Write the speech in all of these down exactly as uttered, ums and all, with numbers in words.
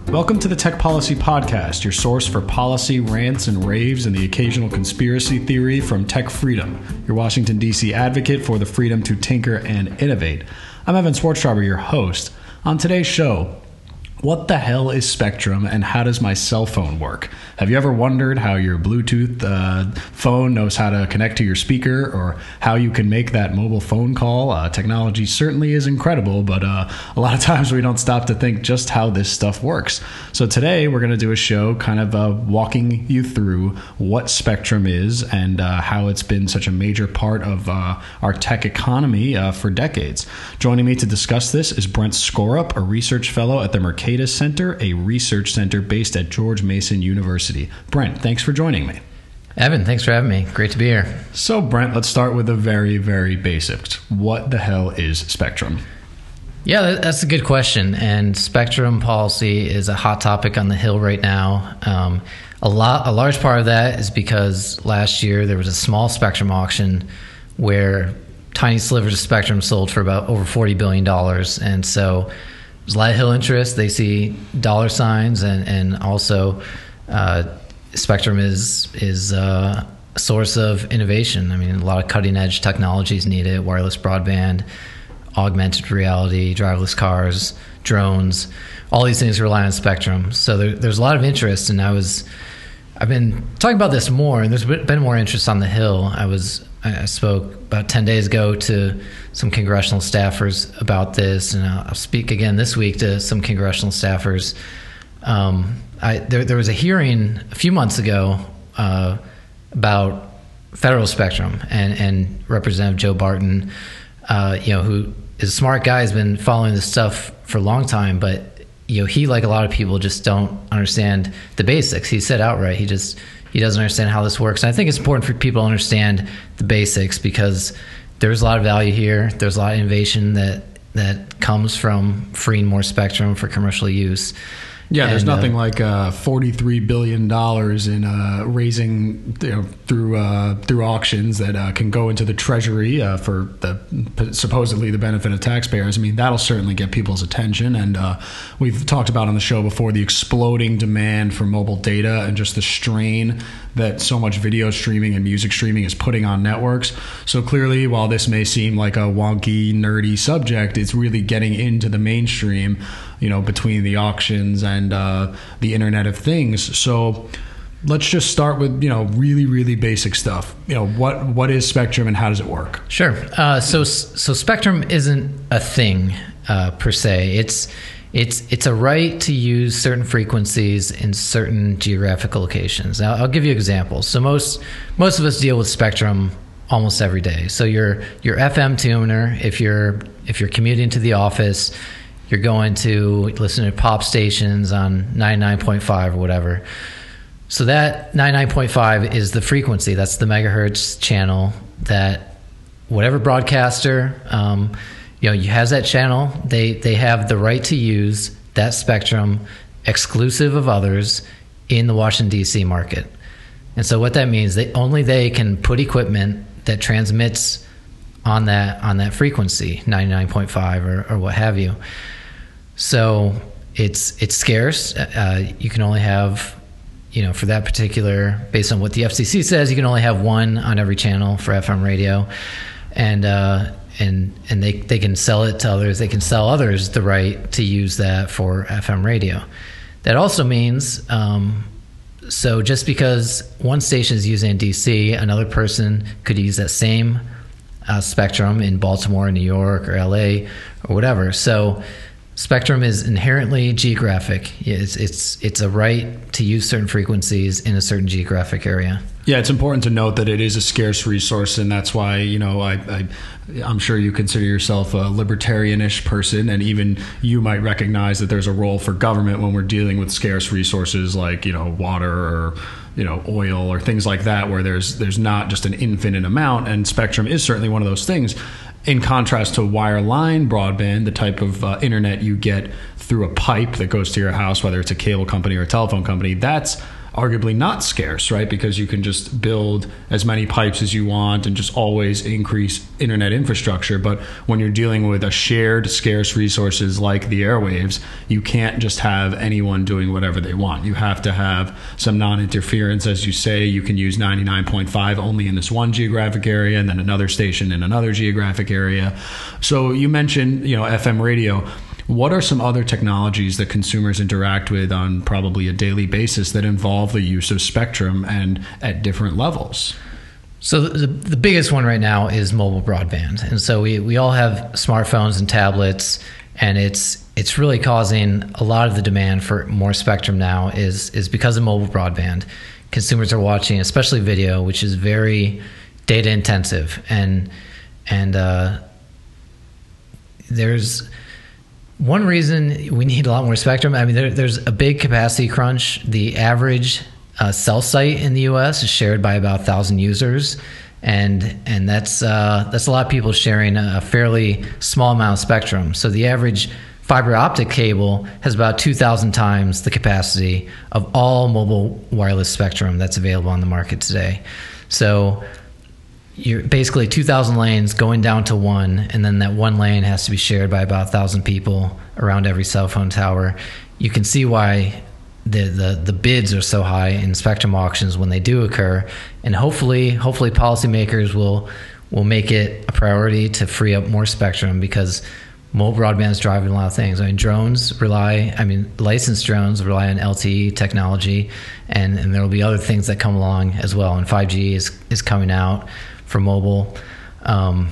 Welcome to the Tech Policy Podcast, your source for policy rants and raves and the occasional conspiracy theory from Tech Freedom, your Washington, D C advocate for the freedom to tinker and innovate. I'm Evan Swartztraber, your host. On today's show, what the hell is Spectrum and how does my cell phone work? Have you ever wondered how your Bluetooth uh, phone knows how to connect to your speaker or how you can make that mobile phone call? Uh, technology certainly is incredible, but uh, a lot of times we don't stop to think just how this stuff works. So today we're going to do a show kind of uh, walking you through what Spectrum is and uh, how it's been such a major part of uh, our tech economy uh, for decades. Joining me to discuss this is Brent Skorup, a research fellow at the Mercatus Center, a research center based at George Mason University. Brent, thanks for joining me. Evan, thanks for having me. Great to be here. So, Brent, let's start with the very, very basics. What the hell is Spectrum? Yeah, that's a good question. And Spectrum policy is a hot topic on the Hill right now. Um, a lot, a large part of that is because last year there was a small Spectrum auction where tiny slivers of Spectrum sold for about over forty billion dollars. And so there's a lot of Hill interest. They see dollar signs, and, and also uh, Spectrum is is uh, a source of innovation. I mean, a lot of cutting-edge technologies need it: wireless broadband, augmented reality, driverless cars, drones. All these things rely on Spectrum. So there, there's a lot of interest, and I was I've been talking about this more, and there's been more interest on the Hill. I was I spoke about ten days ago to some congressional staffers about this, and I'll speak again this week to some congressional staffers. Um, I, there, there was a hearing a few months ago uh, about federal spectrum, and, and Representative Joe Barton, uh, you know, who is a smart guy, has been following this stuff for a long time, but you know, he, like a lot of people, just don't understand the basics. He said outright, he just he doesn't understand how this works. And I think it's important for people to understand the basics because there's a lot of value here. There's a lot of innovation that that comes from freeing more spectrum for commercial use. Yeah, and there's nothing uh, like uh, forty-three billion dollars in uh, raising you know, through uh, through auctions that uh, can go into the Treasury uh, for the supposedly the benefit of taxpayers. I mean, that'll certainly get people's attention. And uh, we've talked about on the show before the exploding demand for mobile data and just the strain that so much video streaming and music streaming is putting on networks. So clearly, while this may seem like a wonky, nerdy subject, it's really getting into the mainstream, you know, between the auctions and uh, the Internet of Things. So let's just start with, you know, really, really basic stuff. You know, what what is Spectrum and how does it work? Sure. Uh, so so Spectrum isn't a thing uh, per se. It's It's it's a right to use certain frequencies in certain geographic locations. Now, I'll give you examples. So most most of us deal with Spectrum almost every day. So your your F M tuner, if you're if you're commuting to the office, you're going to listen to pop stations on ninety-nine point five or whatever. So that ninety-nine point five is the frequency. That's the megahertz channel that whatever broadcaster um, you know, you has that channel. They they have the right to use that spectrum exclusive of others in the Washington, D C market. And so what that means, they only they can put equipment that transmits on that on that frequency, ninety-nine point five or, or what have you. So it's it's scarce. Uh, you can only have, you know, for that particular, based on what the F C C says, you can only have one on every channel for F M radio. And uh And and they, they can sell it to others. They can sell others the right to use that for F M radio. That also means, um, so just because one station is using in D C, another person could use that same uh, spectrum in Baltimore, New York, or L A, or whatever. So Spectrum is inherently geographic. It's it's it's a right to use certain frequencies in a certain geographic area. Yeah, it's important to note that it is a scarce resource, and that's why, you know, I, I, I'm sure you consider yourself a libertarian-ish person, and even you might recognize that there's a role for government when we're dealing with scarce resources like, you know, water or, you know, oil or things like that, where there's there's not just an infinite amount, and Spectrum is certainly one of those things. In contrast to wireline broadband, the type of uh, internet you get through a pipe that goes to your house, whether it's a cable company or a telephone company, that's arguably not scarce, right? Because you can just build as many pipes as you want and just always increase internet infrastructure. But when you're dealing with a shared scarce resources like the airwaves, you can't just have anyone doing whatever they want. You have to have some non-interference. As you say, you can use ninety-nine point five only in this one geographic area and then another station in another geographic area. So you mentioned, you know, F M radio. What are some other technologies that consumers interact with on probably a daily basis that involve the use of spectrum and at different levels? So the, the biggest one right now is mobile broadband. And so we, we all have smartphones and tablets, and it's it's really causing a lot of the demand for more spectrum now is is because of mobile broadband. Consumers are watching, especially video, which is very data intensive. And, and uh, there's... One reason we need a lot more spectrum, I mean, there, there's a big capacity crunch. The average uh, cell site in the U S is shared by about one thousand users, and and that's uh, that's a lot of people sharing a fairly small amount of spectrum. So the average fiber optic cable has about two thousand times the capacity of all mobile wireless spectrum that's available on the market today. So you're basically two thousand lanes going down to one, and then that one lane has to be shared by about one thousand people around every cell phone tower. You can see why the, the, the bids are so high in spectrum auctions when they do occur, and hopefully hopefully policymakers will will make it a priority to free up more spectrum, because mobile broadband is driving a lot of things. I mean, drones rely, I mean, licensed drones rely on L T E technology, and, and there will be other things that come along as well, and five G is, is coming out for mobile, um,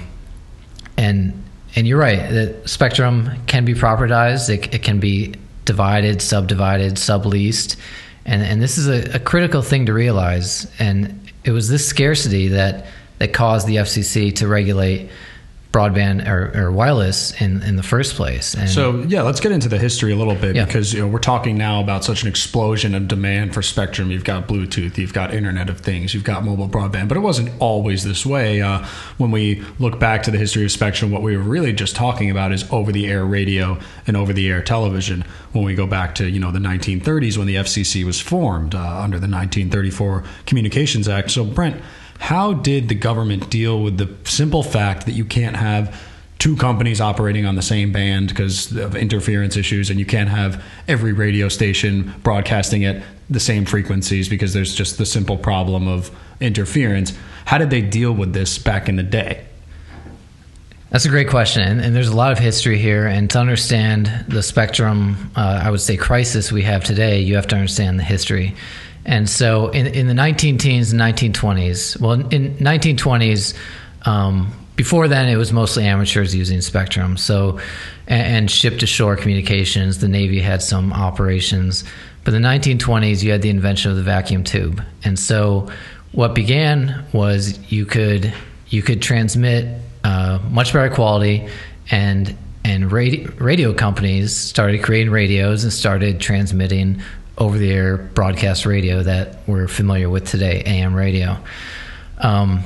and and you're right. The spectrum can be propertized. It, it can be divided, subdivided, subleased, and and this is a, a critical thing to realize. And it was this scarcity that that caused the F C C to regulate broadband or, or wireless in, in the first place. And so yeah, let's get into the history a little bit, yeah. because you know, we're talking now about such an explosion of demand for spectrum. You've got Bluetooth, you've got Internet of Things, you've got mobile broadband, but it wasn't always this way. Uh, when we look back to the history of spectrum, what we were really just talking about is over-the-air radio and over-the-air television. When we go back to you know the nineteen thirties, when the F C C was formed uh, under the nineteen thirty-four Communications Act. So Brent, how did the government deal with the simple fact that you can't have two companies operating on the same band because of interference issues, and you can't have every radio station broadcasting at the same frequencies because there's just the simple problem of interference? How did they deal with this back in the day? That's a great question, and, and there's a lot of history here. And to understand the spectrum, uh, I would say, crisis we have today, you have to understand the history. And so in, in the nineteen teens and nineteen twenties, well, in nineteen twenties, um, before then, it was mostly amateurs using spectrum. So, and, and ship-to-shore communications, the Navy had some operations. But in the nineteen twenties, you had the invention of the vacuum tube. And so what began was you could you could transmit uh, much better quality, and and radio, radio companies started creating radios and started transmitting over-the-air broadcast radio that we're familiar with today, A M radio. Um,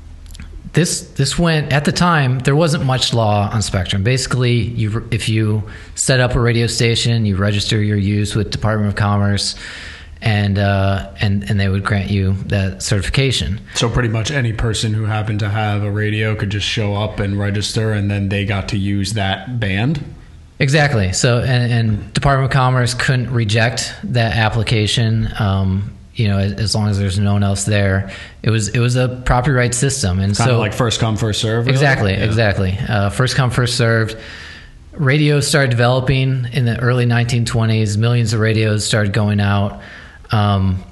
this this went, at the time, there wasn't much law on spectrum. Basically, you if you set up a radio station, you register your use with Department of Commerce, and uh, and and they would grant you that certification. So pretty much any person who happened to have a radio could just show up and register, and then they got to use that band? Exactly. So, and, and Department of Commerce couldn't reject that application, um, you know, as, as long as there's no one else there. It was it was a property rights system, and kind so of like first come, first serve. Really? Exactly, yeah. exactly. Uh, first come, first served. Radios started developing in the early nineteen twenties. Millions of radios started going out, um,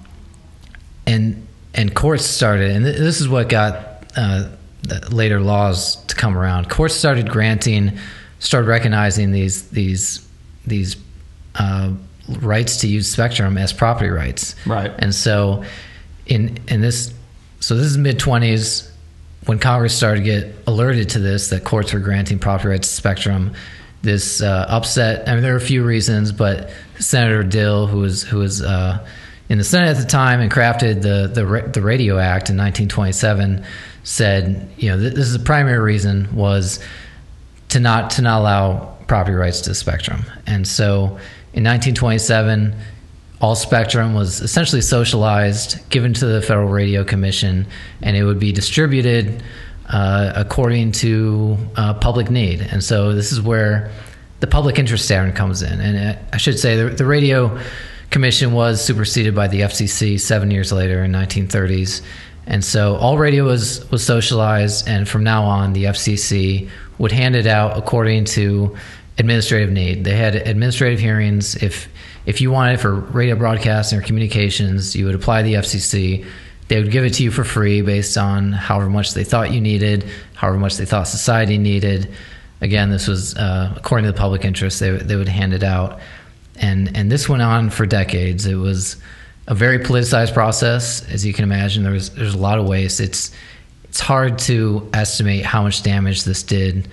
and and courts started. And th- this is what got uh, the later laws to come around. Courts started granting. Started recognizing these these these uh, rights to use spectrum as property rights. Right. And so in in this so this is mid twenties when Congress started to get alerted to this, that courts were granting property rights to spectrum. This uh, upset. I mean, there are a few reasons, but Senator Dill, who was who was uh, in the Senate at the time and crafted the the the Radio Act in nineteen twenty-seven, said, you know, th- this is the primary reason was to not to not allow property rights to spectrum. And so in nineteen twenty-seven, all spectrum was essentially socialized, given to the Federal Radio Commission, and it would be distributed uh, according to uh, public need. And so this is where the public interest standard comes in. And I should say the, the Radio Commission was superseded by the F C C seven years later in nineteen thirties. And so all radio was, was socialized, and from now on, the F C C would hand it out according to administrative need. They had administrative hearings. If if you wanted it for radio broadcasting or communications, you would apply to the F C C. They would give it to you for free based on however much they thought you needed, however much they thought society needed. Again, this was uh, according to the public interest. They they would hand it out, and and this went on for decades. It was a very politicized process, as you can imagine. There was there's a lot of waste. It's it's hard to estimate how much damage this did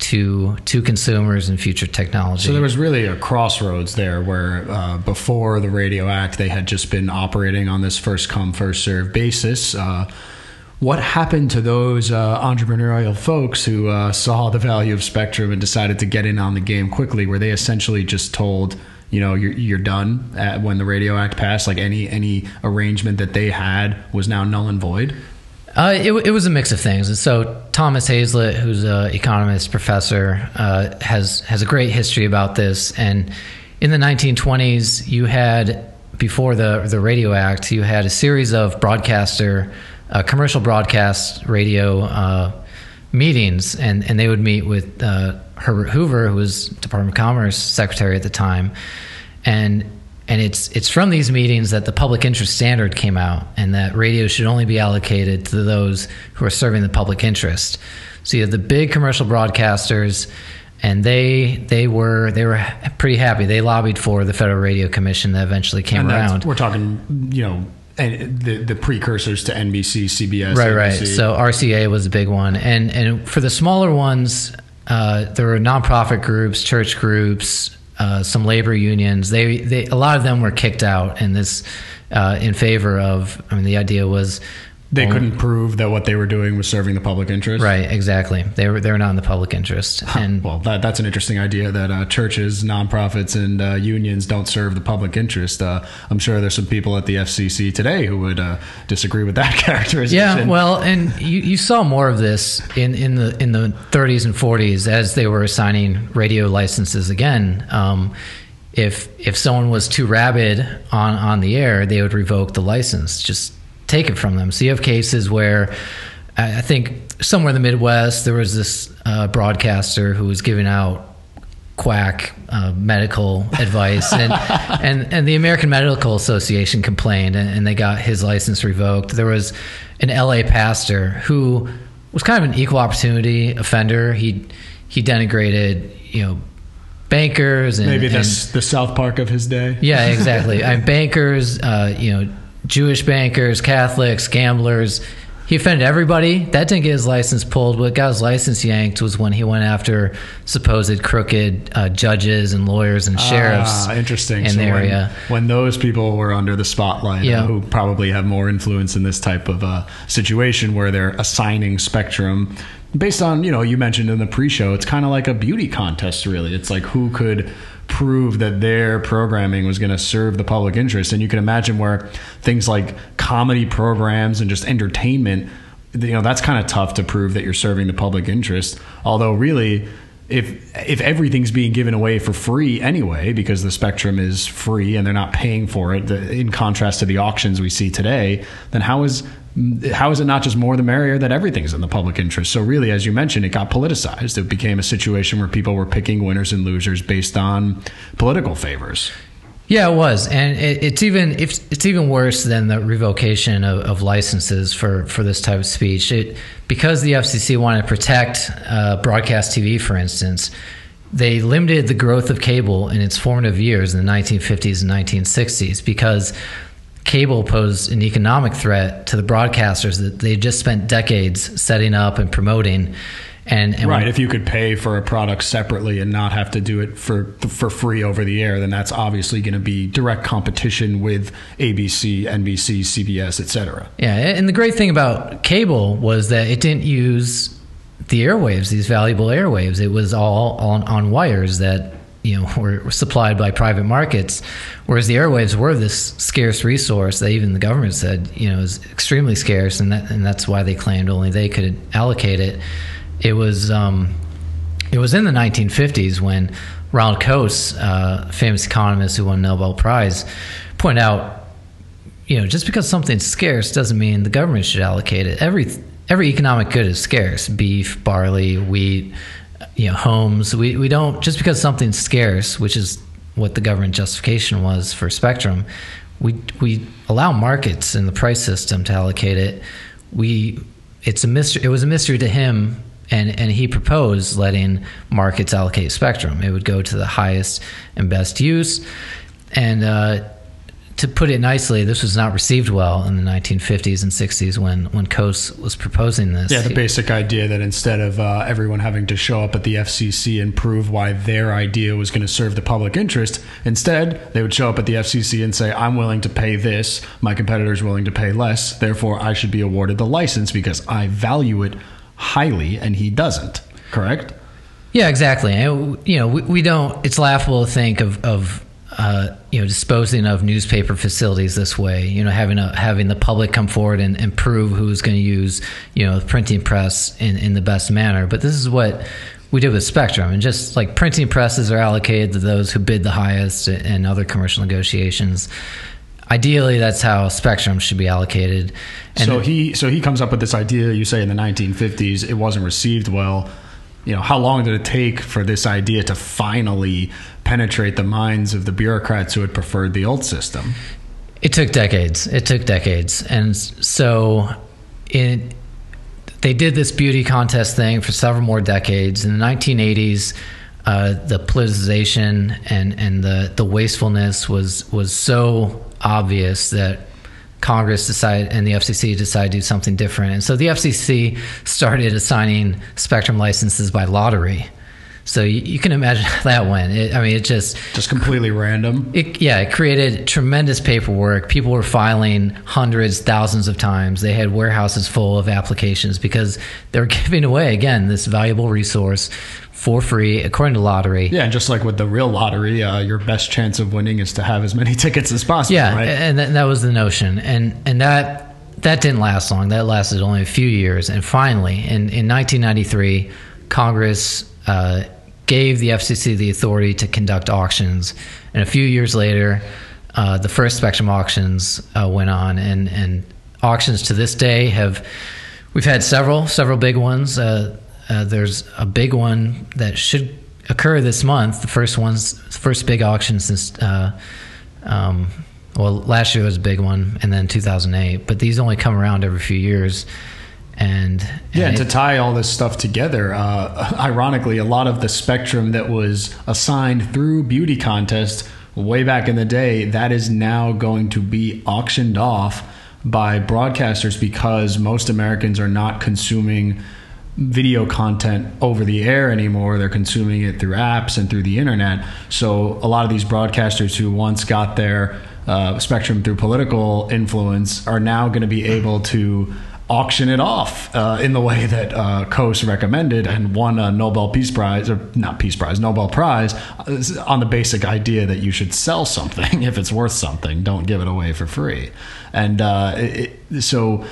to to consumers and future technology. So there was really a crossroads there where uh, before the Radio Act, they had just been operating on this first come, first served basis. Uh, what happened to those uh, entrepreneurial folks who uh, saw the value of spectrum and decided to get in on the game quickly? Were they essentially just told, you know, you're, you're done at, when the Radio Act passed? Like any any arrangement that they had was now null and void? Uh, it, it was a mix of things. And so Thomas Hazlett, who's an economist professor, uh, has has a great history about this. And in the nineteen twenties, you had, before the, the Radio Act, you had a series of broadcaster, uh, commercial broadcast radio uh, meetings, and, and they would meet with uh, Herbert Hoover, who was Department of Commerce secretary at the time. And And it's it's from these meetings that the public interest standard came out, and that radio should only be allocated to those who are serving the public interest. So you have the big commercial broadcasters, and they they were they were pretty happy. They lobbied for the Federal Radio Commission that eventually came and around. We're talking, you know, the the precursors to N B C, C B S, right, A B C. right. So R C A was a big one, and and for the smaller ones, uh, there were nonprofit groups, church groups. Uh, some labor unions, they, they, a lot of them were kicked out in this, uh, in favor of, I mean, the idea was they only, couldn't prove that what they were doing was serving the public interest. Right, exactly. They were, they were not in the public interest. Huh. And well, that, that's an interesting idea that uh, churches, nonprofits, and uh, unions don't serve the public interest. Uh, I'm sure there's some people at the F C C today who would uh, disagree with that characterization. Yeah, well, and you, you saw more of this in, in the in the thirties and forties as they were assigning radio licenses again. Um, if if someone was too rabid on, on the air, they would revoke the license, just take it from them. So you have cases where I think somewhere in the Midwest, there was this uh, broadcaster who was giving out quack uh, medical advice, and, and and the American Medical Association complained, and, and they got his license revoked. There was an L A pastor who was kind of an equal opportunity offender. He he denigrated, you know, bankers and maybe the and, the South Park of his day. Yeah, exactly. I mean, bankers, uh, you know, Jewish bankers, Catholics, gamblers. He offended everybody. That didn't get his license pulled. What got his license yanked was when he went after supposed crooked uh, judges and lawyers and sheriffs. Ah, interesting. In so the area. When, when those people were under the spotlight, yeah. uh, who probably have more influence in this type of uh, situation where they're assigning spectrum based on, you know, you mentioned in the pre-show, it's kind of like a beauty contest, really. It's like who could prove that their programming was going to serve the public interest. And you can imagine where things like comedy programs and just entertainment, you know, that's kind of tough to prove that you're serving the public interest. Although really, if if everything's being given away for free anyway, because the spectrum is free and they're not paying for it, the, in contrast to the auctions we see today, then how is how is it not just more the merrier that everything's in the public interest? So really, as you mentioned, it got politicized. It became a situation where people were picking winners and losers based on political favors. Yeah, it was, and it, it's even it's, it's even worse than the revocation of, of licenses for, for this type of speech. It, because the F C C wanted to protect uh, broadcast T V, for instance, they limited the growth of cable in its formative years in the nineteen fifties and nineteen sixties because cable posed an economic threat to the broadcasters that they just spent decades setting up and promoting. And, and right, when, if you could pay for a product separately and not have to do it for for free over the air, then that's obviously going to be direct competition with A B C, N B C, C B S, et cetera. Yeah, and the great thing about cable was that it didn't use the airwaves, these valuable airwaves. It was all on, on wires that you know, were supplied by private markets, whereas the airwaves were this scarce resource that even the government said, you know, is extremely scarce, and that, and that's why they claimed only they could allocate it. It was um, it was in the nineteen fifties when Ronald Coase, uh, famous economist who won the Nobel Prize, pointed out, you know, just because something's scarce doesn't mean the government should allocate it. Every every economic good is scarce: beef, barley, wheat, you know, homes. We we don't, just because something's scarce, which is what the government justification was for Spectrum, we we allow markets in the price system to allocate it. We it's a mystery. It was a mystery to him, and and he proposed letting markets allocate Spectrum. It would go to the highest and best use, and uh, to put it nicely, this was not received well in the nineteen fifties and sixties when, when Coase was proposing this. Yeah, the basic idea that instead of uh, everyone having to show up at the F C C and prove why their idea was going to serve the public interest, instead they would show up at the F C C and say, I'm willing to pay this, my competitor's willing to pay less, therefore I should be awarded the license because I value it highly and he doesn't. Correct? Yeah, exactly. And, you know, we, we don't, it's laughable to think of, of Uh, you know, disposing of newspaper facilities this way, you know, having a, having the public come forward and, and prove who's going to use, you know, the printing press in, in the best manner. But this is what we did with Spectrum. And just like printing presses are allocated to those who bid the highest in other commercial negotiations, ideally that's how Spectrum should be allocated. And so he so he comes up with this idea, you say in the nineteen fifties, it wasn't received well. You know, how long did it take for this idea to finally penetrate the minds of the bureaucrats who had preferred the old system? It took decades. It took decades. And so it, they did this beauty contest thing for several more decades. In the nineteen eighties, uh, the politicization and, and the, the wastefulness was, was so obvious that Congress decided and the F C C decided to do something different. And so the F C C started assigning Spectrum licenses by lottery. So you, you can imagine how that went. It, I mean, it just... Just completely random? It, yeah, it created tremendous paperwork. People were filing hundreds, thousands of times. They had warehouses full of applications because they were giving away, again, this valuable resource for free, according to lottery. Yeah, and just like with the real lottery, uh, your best chance of winning is to have as many tickets as possible, yeah, right? and th- that was the notion. And and that that didn't last long. That lasted only a few years. And finally, in, in nineteen ninety-three, Congress uh, gave the F C C the authority to conduct auctions. And a few years later, uh, the first Spectrum auctions uh, went on. And, and auctions to this day have... We've had several, several big ones. Uh, Uh, there's a big one that should occur this month. The first one's first big auction since, uh, um, well, last year was a big one, and then two thousand eight. But these only come around every few years, and, and yeah. And it, to tie all this stuff together, uh, ironically, a lot of the Spectrum that was assigned through beauty contest way back in the day, that is now going to be auctioned off by broadcasters because most Americans are not consuming video content over the air anymore. They're consuming it through apps and through the internet. So a lot of these broadcasters who once got their uh, Spectrum through political influence are now going to be able to auction it off uh, in the way that uh, Coase recommended and won a Nobel Peace Prize, or not Peace Prize, Nobel Prize, on the basic idea that you should sell something if it's worth something. Don't give it away for free. And uh, it, so...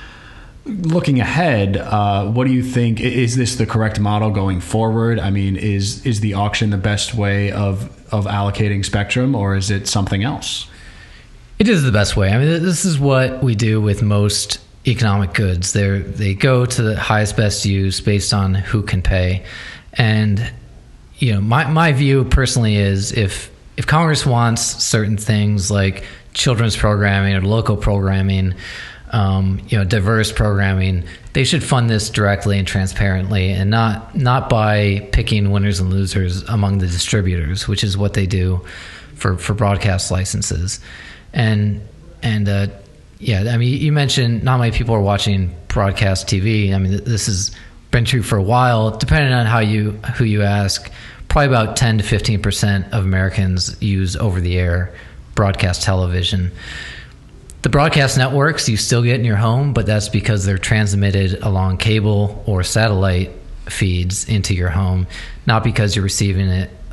Looking ahead, uh, what do you think? Is this the correct model going forward? I mean, is is the auction the best way of, of allocating Spectrum, or is it something else? It is the best way. I mean, this is what we do with most economic goods. They they go to the highest best use based on who can pay. And, you know, my, my view personally is if if Congress wants certain things like children's programming or local programming, Um, you know, diverse programming, they should fund this directly and transparently, and not not by picking winners and losers among the distributors, which is what they do for, for broadcast licenses. And and uh, yeah, I mean, you mentioned not many people are watching broadcast T V. I mean, this has been true for a while. Depending on how you who you ask, probably about ten to fifteen percent of Americans use over-the-air broadcast television. The broadcast networks you still get in your home, but that's because they're transmitted along cable or satellite feeds into your home, not because you're receiving it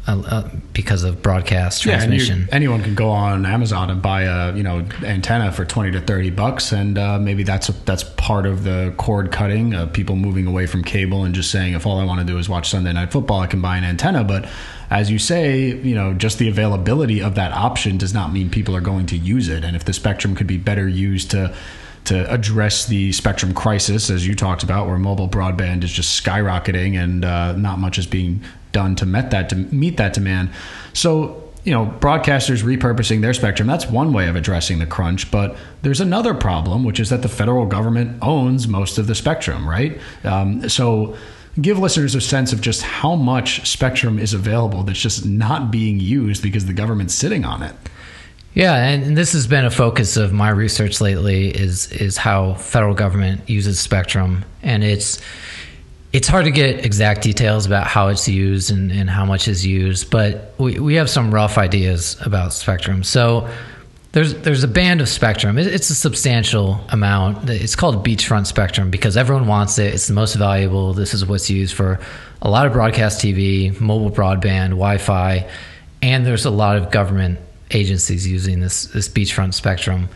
uh, uh, because of broadcast transmission. Yeah, and you, anyone can go on Amazon and buy a you know antenna for twenty to thirty bucks, and uh, maybe that's that's part of the cord cutting, uh, people moving away from cable and just saying, if all I want to do is watch Sunday Night Football, I can buy an antenna. But as you say, you know, just the availability of that option does not mean people are going to use it. And if the spectrum could be better used to to address the spectrum crisis, as you talked about, where mobile broadband is just skyrocketing and uh, not much is being done to meet that to meet that demand. So, you know, broadcasters repurposing their spectrum, that's one way of addressing the crunch. But there's another problem, which is that the federal government owns most of the spectrum, right? Um, so give listeners a sense of just how much spectrum is available that's just not being used because the government's sitting on it. Yeah, and this has been a focus of my research lately is is how federal government uses spectrum. And it's it's hard to get exact details about how it's used and, and how much is used, but we, we have some rough ideas about spectrum. So there's there's a band of spectrum. It, it's a substantial amount. It's called beachfront spectrum because everyone wants it. It's the most valuable. This is what's used for a lot of broadcast T V, mobile broadband, Wi-Fi, and there's a lot of government agencies using this this beachfront spectrum.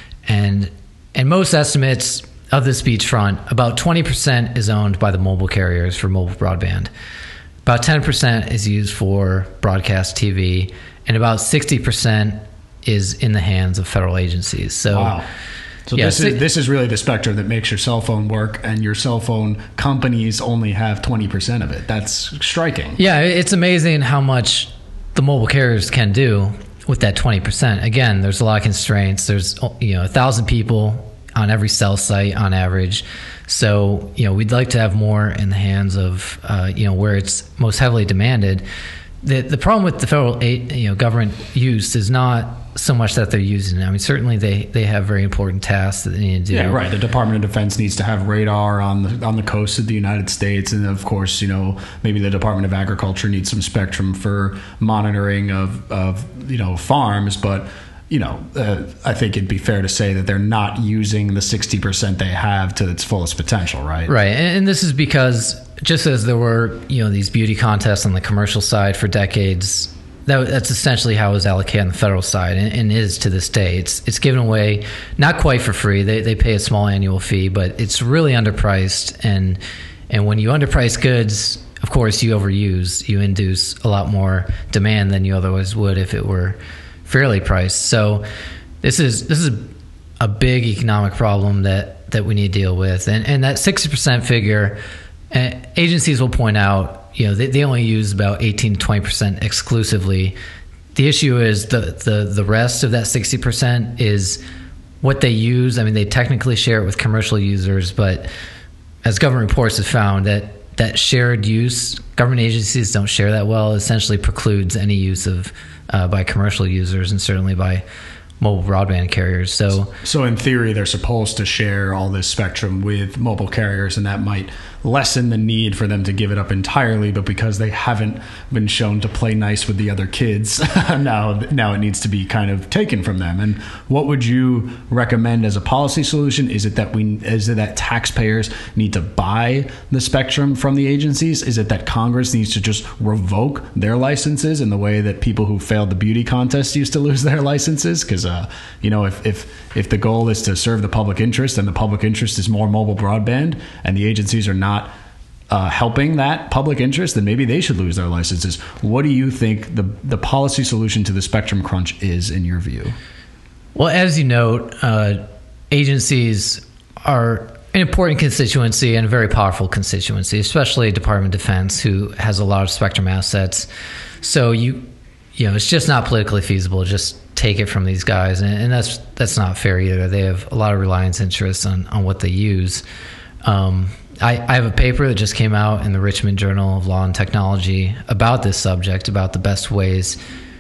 And and most estimates of this beachfront, about twenty percent is owned by the mobile carriers for mobile broadband. About ten percent is used for broadcast T V, and about sixty percent is in the hands of federal agencies. So wow. So yeah, this is this is really the spectrum that makes your cell phone work, and your cell phone companies only have twenty percent of it. That's striking. Yeah, it's amazing how much the mobile carriers can do with that twenty percent. Again, there's a lot of constraints. There's, you know, a thousand people on every cell site on average. So, you know, we'd like to have more in the hands of, uh, you know, where it's most heavily demanded. The the problem with the federal, you know, government use is not so much that they're using it. I mean, certainly they, they have very important tasks that they need to do. Yeah, right. The Department of Defense needs to have radar on the on the coast of the United States, and of course, you know, maybe the Department of Agriculture needs some spectrum for monitoring of of you know farms. But you know, uh, I think it'd be fair to say that they're not using the sixty percent they have to its fullest potential, right? Right, and, and this is because just as there were, you know, these beauty contests on the commercial side for decades, that, that's essentially how it was allocated on the federal side, and, and is to this day. It's it's given away, not quite for free. They they pay a small annual fee, but it's really underpriced, and and when you underprice goods, of course, you overuse, you induce a lot more demand than you otherwise would if it were fairly priced. So this is this is a big economic problem that, that we need to deal with. And and that sixty percent figure, uh, agencies will point out, you know, they, they only use about eighteen to twenty percent exclusively. The issue is the, the, the rest of that sixty percent is what they use. I mean, they technically share it with commercial users, but as government reports have found, that that shared use, government agencies don't share that well, essentially precludes any use of uh, by commercial users and certainly by mobile broadband carriers. So, so in theory, they're supposed to share all this spectrum with mobile carriers, and that might lessen the need for them to give it up entirely. But because they haven't been shown to play nice with the other kids, now now it needs to be kind of taken from them. And what would you recommend as a policy solution? Is it that we is it that taxpayers need to buy the spectrum from the agencies? Is it that Congress needs to just revoke their licenses in the way that people who failed the beauty contest used to lose their licenses? Because uh, you know, if if if the goal is to serve the public interest, and the public interest is more mobile broadband, and the agencies are not uh, helping that public interest, then maybe they should lose their licenses. What do you think the the policy solution to the spectrum crunch is, in your view? Well, as you note, uh, agencies are an important constituency and a very powerful constituency, especially Department of Defense, who has a lot of spectrum assets. So you, you know, it's just not politically feasible to just take it from these guys, and, and that's that's not fair either. They have a lot of reliance interests on, on what they use. Um, I, I have a paper that just came out in the Richmond Journal of Law and Technology about this subject, about the best ways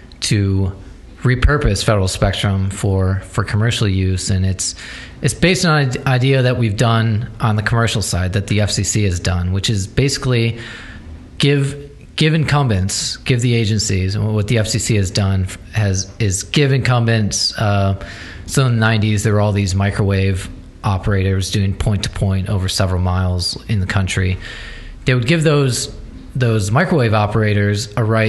to repurpose federal spectrum for, for commercial use, and it's it's based on an idea that we've done on the commercial side, that the F C C has done, which is basically give give incumbents, give the agencies, and what the F C C has done has is give incumbents. Uh, so in the nineties, there were all these microwave operators doing point to point over several miles in the country. They would give those those microwave operators a right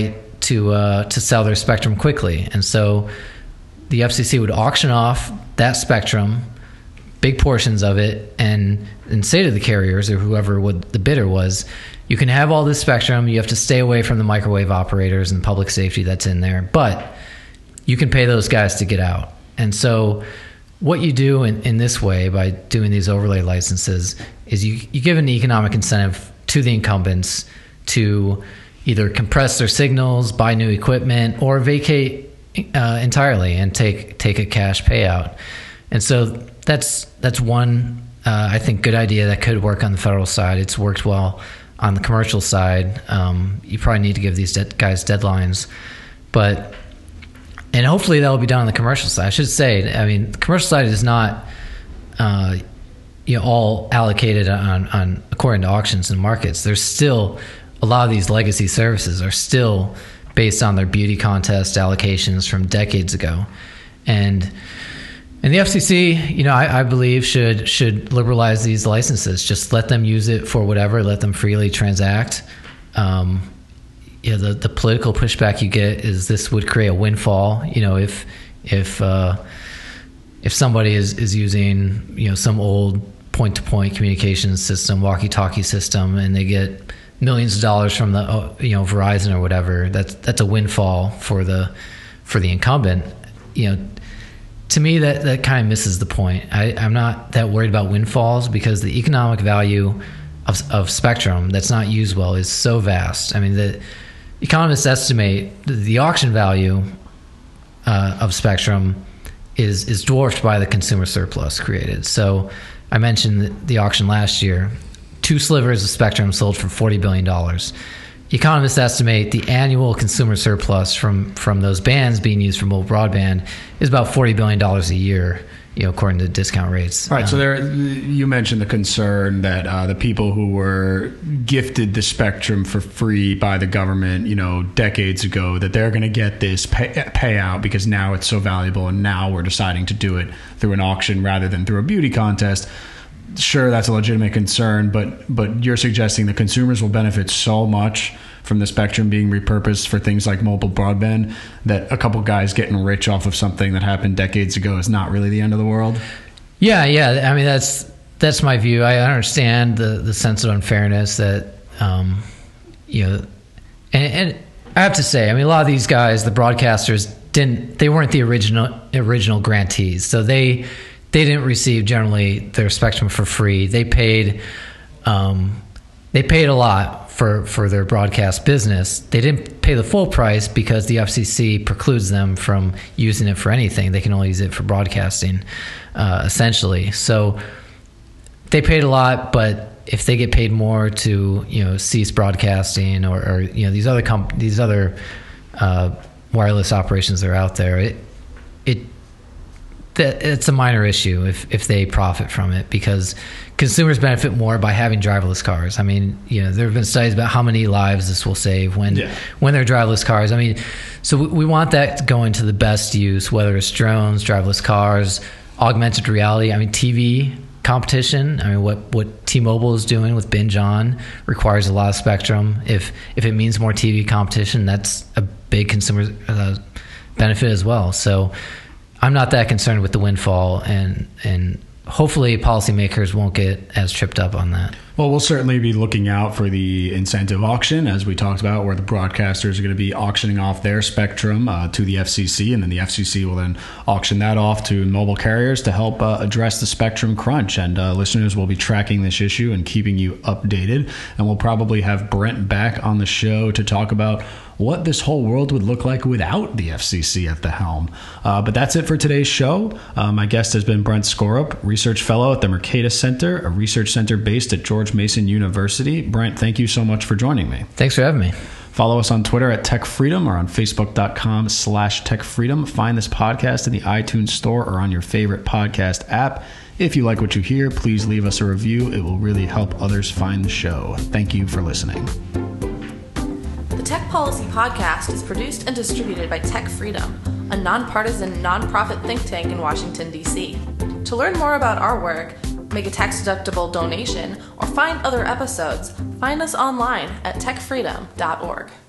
to uh, to sell their spectrum quickly. And so the F C C would auction off that spectrum, big portions of it, and and say to the carriers or whoever would, the bidder was, you can have all this spectrum. You have to stay away from the microwave operators and public safety that's in there, but you can pay those guys to get out. And so what you do in, in this way by doing these overlay licenses is you, you give an economic incentive to the incumbents to either compress their signals, buy new equipment, or vacate uh, entirely and take take a cash payout. And so that's that's one, uh, I think, good idea that could work on the federal side. It's worked well on the commercial side. Um, you probably need to give these de- guys deadlines, but and hopefully that will be done on the commercial side. I should say, I mean, the commercial side is not uh, you know all allocated on, on according to auctions and markets. There's still a lot of these legacy services are still based on their beauty contest allocations from decades ago, and and the F C C, you know, I, I believe should should liberalize these licenses. Just let them use it for whatever. Let them freely transact. Um, Yeah, the, the political pushback you get is this would create a windfall. You know, if if uh, if somebody is, is using you know some old point to point communications system, walkie talkie system, and they get millions of dollars from the you know Verizon or whatever, that's that's a windfall for the for the incumbent. You know, to me that, that kind of misses the point. I, I'm not that worried about windfalls because the economic value of of spectrum that's not used well is so vast. I mean the economists estimate the auction value uh, of spectrum is is dwarfed by the consumer surplus created. So I mentioned the, the auction last year. Two slivers of spectrum sold for forty billion dollars. Economists estimate the annual consumer surplus from, from those bands being used for mobile broadband is about forty billion dollars a year, you know, according to discount rates. All right, um, so there, you mentioned the concern that uh, the people who were gifted the spectrum for free by the government, you know, decades ago, that they're going to get this pay, payout because now it's so valuable, and now we're deciding to do it through an auction rather than through a beauty contest. Sure, that's a legitimate concern, but but you're suggesting the consumers will benefit so much from the spectrum being repurposed for things like mobile broadband that a couple guys getting rich off of something that happened decades ago is not really the end of the world? Yeah, yeah. I mean, that's that's my view. I understand the, the sense of unfairness that, um, you know, and, and I have to say, I mean, a lot of these guys, the broadcasters, didn't they weren't the original original grantees, so they they didn't receive generally their spectrum for free. They paid um, they paid a lot for, for their broadcast business. They didn't pay the full price because the F C C precludes them from using it for anything. They can only use it for broadcasting, uh, essentially. So they paid a lot, but if they get paid more to, you know, cease broadcasting or, or you know, these other comp- these other uh, wireless operations that are out there, it it that it's a minor issue if if they profit from it, because consumers benefit more by having driverless cars. I mean, you know, there have been studies about how many lives this will save when yeah. when they're driverless cars. I mean, so we, we want that going to the best use, whether it's drones, driverless cars, augmented reality. I mean, T V competition. I mean, what what T-Mobile is doing with Binge On requires a lot of spectrum. If if it means more T V competition, that's a big consumer uh, benefit as well. So I'm not that concerned with the windfall, and and hopefully policymakers won't get as tripped up on that. Well, we'll certainly be looking out for the incentive auction, as we talked about, where the broadcasters are going to be auctioning off their spectrum uh, to the F C C, and then the F C C will then auction that off to mobile carriers to help uh, address the spectrum crunch. And uh, listeners will be tracking this issue and keeping you updated. And we'll probably have Brent back on the show to talk about what this whole world would look like without the F C C at the helm. Uh, but that's it for today's show. Uh, my guest has been Brent Skorup, research fellow at the Mercatus Center, a research center based at George Mason University. Brent, thank you so much for joining me. Thanks for having me. Follow us on Twitter at Tech Freedom or on Facebook.com slash Tech Freedom. Find this podcast in the iTunes store or on your favorite podcast app. If you like what you hear, please leave us a review. It will really help others find the show. Thank you for listening. The Tech Policy Podcast is produced and distributed by Tech Freedom, a nonpartisan, nonprofit think tank in Washington, D C. To learn more about our work, make a tax-deductible donation, or find other episodes, find us online at tech freedom dot org.